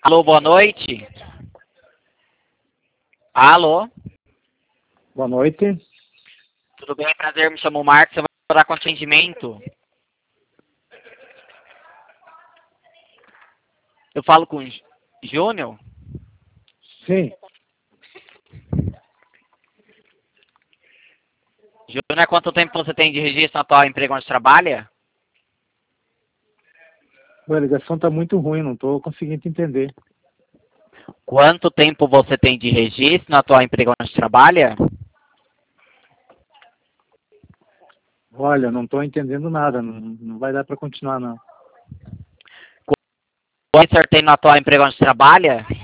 Alô, boa noite. Alô, Boa noite. tudo bem? Prazer, me chamo Marcos, você vai falar com atendimento. Eu falo com Júnior? Sim, Júnior, quanto tempo você tem de registro no atual emprego onde trabalha? a ligação está muito ruim, não estou conseguindo entender. Quanto tempo você tem de registro no atual emprego onde trabalha? Olha, não estou entendendo nada, não vai dar para continuar, não. Quanto você tem no atual emprego onde trabalha?